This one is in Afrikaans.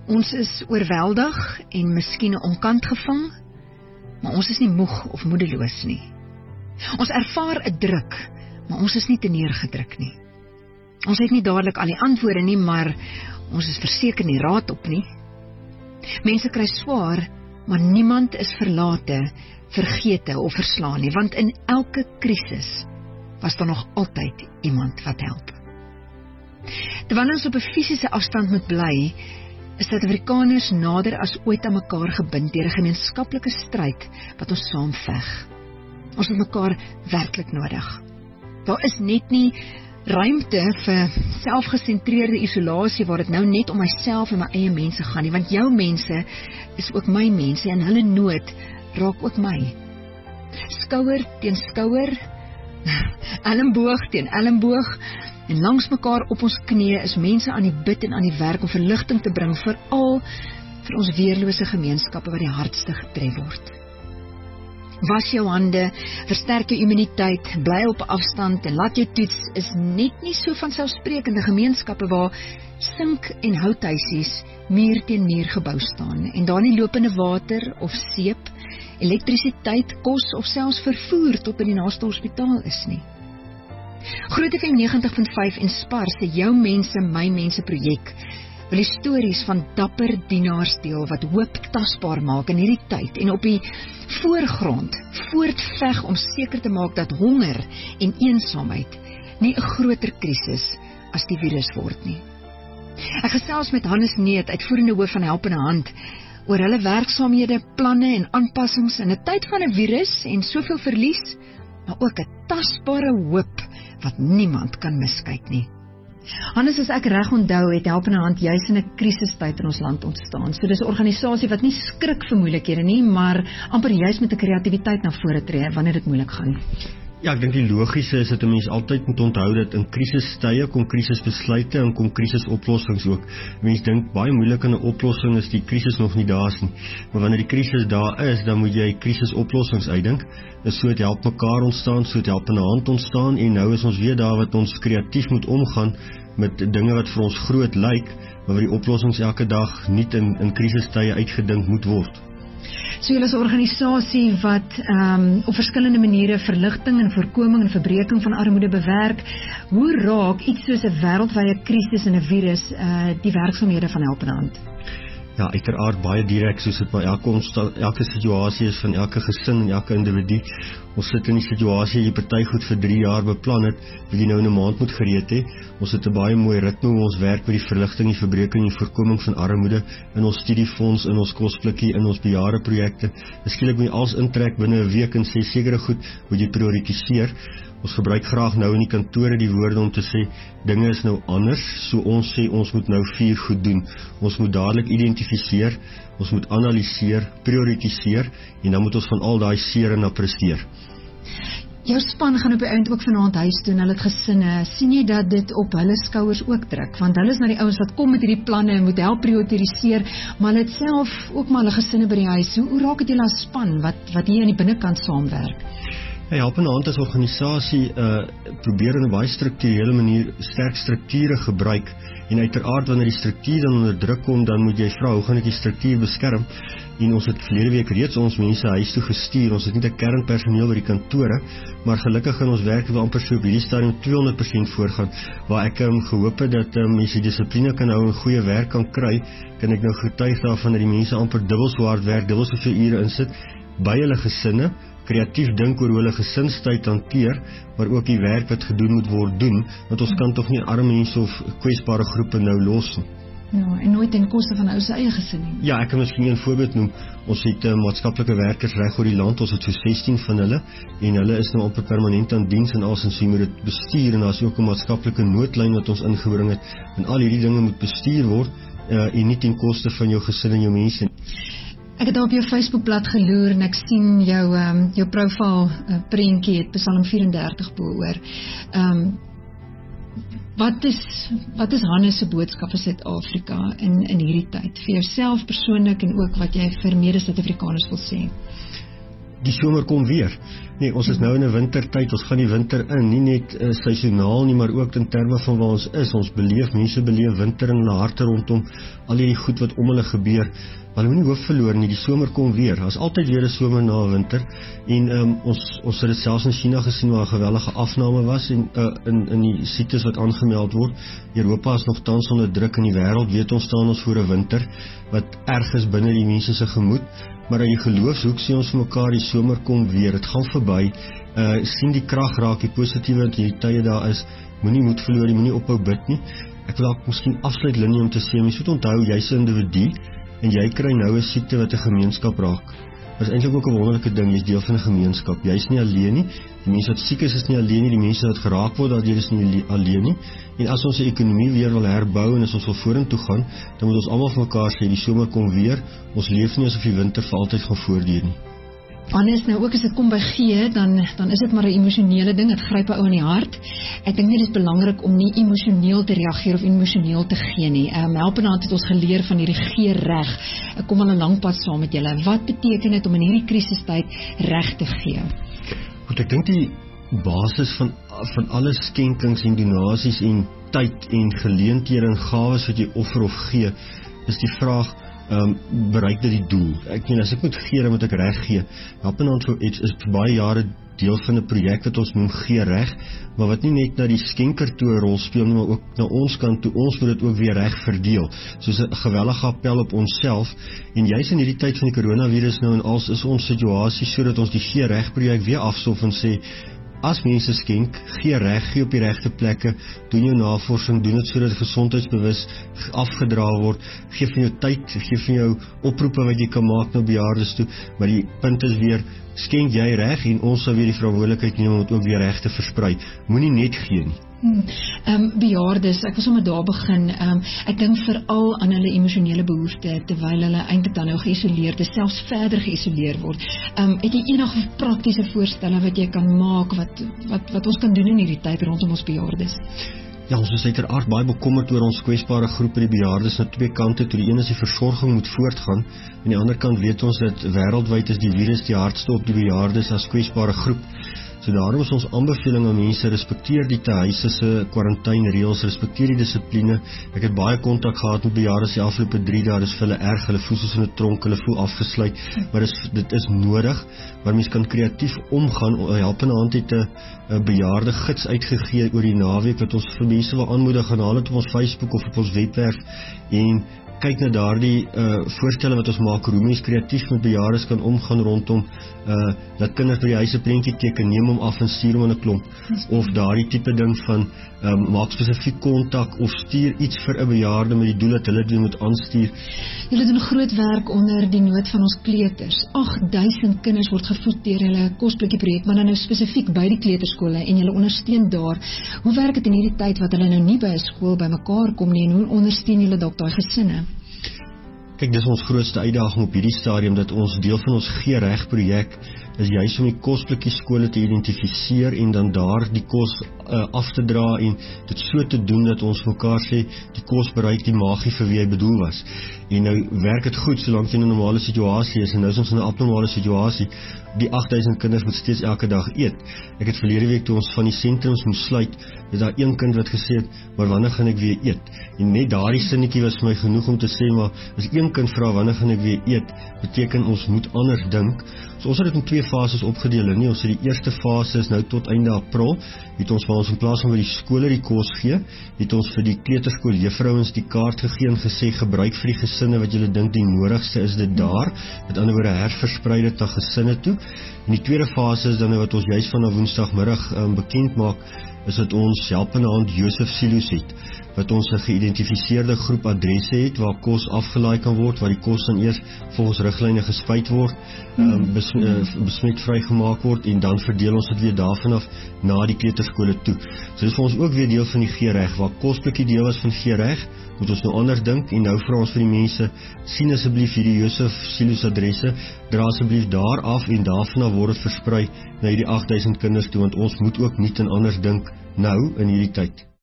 Ons is oorweldig en miskien onkant gevang, maar ons is nie moeg of moedeloos nie. Ons ervaar 'n druk, maar ons is nie te neergedruk nie. Ons het nie dadelik al die antwoorde nie, maar ons is verseker nie raad op nie. Mense kry swaar, maar niemand is verlate, vergete of verslaan nie, want in elke krisis was daar nog altyd iemand wat help. Terwyl ons op 'n fisiese afstand moet bly, is Suid-Afrikaners nader as ooit aan mekaar gebind deur 'n gemeenskaplike stryd wat ons saam veg. Ons het mekaar werklik nodig. Daar is net nie ruimte vir selfgesentreerde isolasie waar dit nou net om myself en my eie mense gaan nie, want jou mense is ook my mense en hulle nood raak ook my. Skouer teen skouer, elmboog teen elmboog, en langs mekaar op ons knieë is mense aan die bid en aan die werk om verligting te bring, veral vir ons weerlose gemeenskappe wat die hardste getref word. Was jou hande, versterk jou immuniteit, bly op afstand en laat jou toets is net nie so vanselfsprekende gemeenskappe waar sink en houthuisies muur teen muur gebou staan en daar nie lopende water of seep, elektrisiteit, kos of selfs vervoer tot by die naaste hospitaal is nie. Groot FM 90.5 en Spar se Jou Mense, My Mense projek wil die stories van dapper dienaars deel wat hoop tasbaar maak in hierdie tyd en op die voorgrond voortveg om seker te maak dat honger en eensaamheid nie 'n groter krisis as die virus word nie. Ek gesels met Hannes Neet, uitvoerende hoof van Helpende Hand, oor hulle werksaamhede, planne en aanpassings in 'n tyd van 'n virus en soveel verlies, maar ook 'n tasbare hoop wat niemand kan miskyk nie. Hannes, as ek reg onthou, het Helpende Hand juis in 'n krisistyd in ons land ontstaan. So dis 'n organisasie wat nie skrik vir moeilikhede nie, maar amper juis met 'n kreatiwiteit na vore tree wanneer dit moeilik gaan. Ja, ek dink die logiese is dat 'n mens altyd moet onthou dat in krisistye kom krisisbesluite en kom krisisoplossings ook. Mense dink baie moeilik aan 'n oplossing as die krisis nog nie daar is nie. Maar wanneer die krisis daar is, dan moet jy krisisoplossings uitdink. Dis so het Help Mekaar ontstaan, so het Helpende Hand ontstaan en nou is ons weer daar wat ons kreatief moet omgaan met dinge wat vir ons groot lyk, maar waar die oplossings elke dag nie in krisistye uitgedink moet word. So julle is 'n organisasie wat op verskillende maniere verligting en voorkoming en verbreeking van armoede bewerk. Hoe raak iets soos 'n wêreldwye krisis en 'n virus die werksaamhede van Helpende Hand? Ja, uiteraard baie direk, soos dit maar elke situasie is van elke gesin en elke individu. Ons sit in die situasie, jy party goed vir 3 jaar beplan het, wil jy nou in 'n maand moet gereed hê. Ons het 'n baie mooi ritme hoe ons werk met die verligting, die verbreeking en die voorkoming van armoede in ons studiefonds, in ons kosblikkie, in ons bejaardeprojekte. Skielik moet jy alles intrek binne 'n week en sê sekere goed moet jy prioritiseer. Ons gebruik graag nou in die kantore die woorde om te sê, dinge is nou anders, so ons sê ons moet nou 4 goed doen. Ons moet dadelik identifiseer, ons moet analiseer, prioritiseer en dan moet ons van al daai seere na presteer. Jou span gaan op die eind ook vanaand huis toe en hulle het gesinne. Sien jy dat dit op hulle skouers ook druk? Want hulle is nou die ouens wat kom met hierdie planne en moet help prioritiseer, maar hulle het self ook maar hulle gesinne by die huis. Hoe raak dit julle as span wat hier aan die binnekant saamwerk? Helpende Hand as organisasie probeer in 'n baie strukturele manier sterk strukture gebruik en uiteraard wanneer die struktuur dan onder druk kom, dan moet jy vra, hoe gaan ek die struktuur beskerm? En ons het verlede week reeds ons mense huis toe gestuur, ons het nie 'n kernpersoneel by die kantore, maar gelukkig in ons werk wil amper so op hierdie stadium 200% voorgaan, waar ek gehoop het dat mense dissipline kan hou en goeie werk kan kry, kan ek nou getuig daarvan dat die mense amper dubbel so hard werk, dubbel soveel ure insit, by hulle gesinne, kreatief dink oor hoe hulle gesinstyd hanteer, maar ook die werk wat gedoen moet word doen, want ons kan tog nie arme mense of kwesbare groepe nou los nie. Ja, en nooit ten koste van ou se eie gesin nie. Ja, ek kan miskien een voorbeeld noem. Ons het maatskaplike werkers reg oor die land, ons het so 16 van hulle, en hulle is nou amper permanent aan diens en als en so moet dit bestuur, en daar is ook 'n maatskaplike noodlyn wat ons ingebring het, en al hierdie dinge moet bestuur word, en nie ten koste van jou gesin en jou mense. Ek het op jou Facebookblad geloer en ek sien jou profiel prentjie het Psalm 34 behoor. Wat is Hannes se boodskap vir Suid-Afrika in hierdie tyd? Vir jouself persoonlik en ook wat jy vir mede Suid-Afrikaners wil sê? die somer kom weer. Nee, ons is nou in 'n wintertyd, ons gaan die winter in, nie net seisoonaal nie, maar ook in terme van waar ons is. Mense beleef winter in hulle harte rondom al hierdie goed wat om hulle gebeur. Maar hulle moet nie hoop verloor nie, die somer kom weer. Daar's altyd weer 'n somer na 'n winter. En ons het dit selfs in China gesien waar 'n gewellige afname was in die siektes wat aangemeld word. Europa is nog tans onder druk in die wêreld, weet ons staan ons voor 'n winter wat erg is binne die mense se gemoed. Maar uit die geloofshoek sê ons vir mekaar, die somer kom weer, dit gaan verby. Sien die krag raak, die positiewe in die tye daar is. Moenie moed verloor, moenie ophou bid nie. Ek wil dalk miskien afsluit Linnie om te sê, mens moet onthou, jy's 'n individu en jy kry nou 'n siekte wat 'n gemeenskap raak. Dit is eintlik ook 'n wonderlike ding, jy's deel van 'n gemeenskap. Jy's nie alleen nie. Die mense wat siek is nie alleen nie, die mense wat geraak word daardeur is nie alleen nie. En as ons die ekonomie weer wil herbou en as ons wil vorentoe gaan, dan moet ons almal vir mekaar sê die somer kom weer. Ons leef nie asof die winter vir altyd gaan voortduur nie. Anders nou ook as dit kom by gee, dan is dit maar 'n emosionele ding, dit gryp 'n ou in die hart. Ek dink nie dit is belangrik om nie emosioneel te reageer of emosioneel te gee nie. Help en Hand het ons geleer van hierdie gee reg. Ek kom al 'n lang pad saam met julle. Wat beteken dit om in hierdie krisistyd reg te gee? Goed, ek dink die basis van alle skenkings en donasies en tyd en geleenthede en gawes wat jy offer of gee, is die vraag, bereik dit die doel? Ek meen, as ek moet gee, dan moet ek reg gee. Help en Hand is baie jare deel van 'n projek wat ons noem Gee Reg, maar wat nie net na die skenker toe 'n rol speel nie, maar ook na ons kant toe. Ons moet dit ook weer reg verdeel. Soos 'n gewellige appel op onsself. En juis in hierdie tyd van die coronavirus nou en als is ons situasie sodat ons die Gee Reg projek weer afstof en sê, as mense skenk, gee reg, gee op die regte plekke, doen jou navorsing, doen dit sodat gesondheidsbewus afgedra word, gee van jou tyd, gee van jou oproepe wat jy kan maak na bejaardes toe, maar die punt is weer, skenk jy reg en ons sal weer die verantwoordelikheid neem om dit ook weer reg te versprei. Moenie net gee nie. Bejaardes, ek wil sommer daar begin. Ek dink veral aan hulle emosionele behoeftes terwyl hulle eintlik dan nou geïsoleerd is, selfs verder geïsoleer word. Het jy enige praktiese voorstelle wat jy kan maak wat ons kan doen in hierdie tyd rondom ons bejaardes? Ja, ons is uiteraard baie bekommerd oor ons kwesbare groepe, die bejaardes, na twee kante toe. Die een is die versorging moet voortgaan, en die ander kant weet ons dat wêreldwyd is die virus die hardste op die bejaardes as kwesbare groep. So daarom is ons aanbeveling aan mense, respekteer die tehuise se kwarantynereëls, respekteer die dissipline. Ek het baie kontak gehad met bejaardes die afgelope 3 dae, dis vir hulle erg, hulle voel soos in 'n tronk, hulle voel afgesluit, maar dit is nodig, maar mense kan kreatief omgaan. Help en Hand het 'n bejaarde gids uitgegee oor die naweek, wat ons vir mense wil aanmoedig, gaan haal dit op ons Facebook of op ons webwerf, en kyk na daardie voorstelle wat ons maak, hoe mense kreatief met bejaardes kan omgaan rondom, dat kinders by die huis 'n prentjie teken, neem hom af en stuur hom in 'n klomp, of daardie tipe ding van, maak spesifiek kontak, of stuur iets vir 'n bejaarde met die doel dat hulle dit moet aanstuur. Julle doen groot werk onder die nood van ons kleuters. 8000 kinders word gevoed deur hulle kosblikkie projek, maar dan nou spesifiek by die kleuterskole, en julle ondersteun daar. Hoe werk dit in hierdie tyd wat hulle nou nie by 'n skool bymekaar kom nie, en hoe ondersteun julle dalk daai gesinne? Kyk, dis ons grootste uitdaging op hierdie stadium, dat ons deel van ons Gee Reg projek is juis om die kosblikkie skole te identifiseer en dan daar die kos af te dra en dit so te doen dat ons mekaar sê, die kos bereik die magie vir wie hy bedoel was. En nou werk dit goed solank jy in 'n normale situasie is, en nou is ons in 'n abnormale situasie. Die 8000 kinders moet steeds elke dag eet. Ek het verlede week toe ons van die sentrums moes sluit, is daar een kind wat gesê het, maar wanneer gaan ek weer eet? En net daardie sinnetjie was vir my genoeg om te sê, maar as een kind vra wanneer gaan ek weer eet, beteken ons moet anders dink. So ons het dit in 2 fases opgedeel. Nie, ons het die eerste fase is nou tot einde April, het ons waar ons in plaas van by die skole die kos gee, het ons vir die kleuterskool juffrouens die kaart gegee en gesê, gebruik vir die gesinne wat julle dink die nodigste is dit daar, met ander woorde herversprei dit na gesinne toe. En die tweede fase is dan wat ons juist van Woensdagmiddag bekend maak, is dat ons Help en Hand Joseph silo's het, wat ons 'n geïdentifiseerde groep adresse het, waar kos afgelaai kan word, waar die kos dan eers volgens riglyne gespuit word, besmetvry gemaak word, en dan verdeel ons dit weer daarvan af na die kleuterskole toe. So dit is vir ons ook weer deel van die Gee Reg, waar kosblikkie deel was van Gee Reg, moet ons nou anders dink, en nou vra ons vir die mense, sien asseblief hierdie Joseph silo's adresse, dra asseblief daar af, en daarvan word dit versprei na hierdie 8000 kinders toe, want ons moet ook nie ten anders dink nou in hierdie tyd.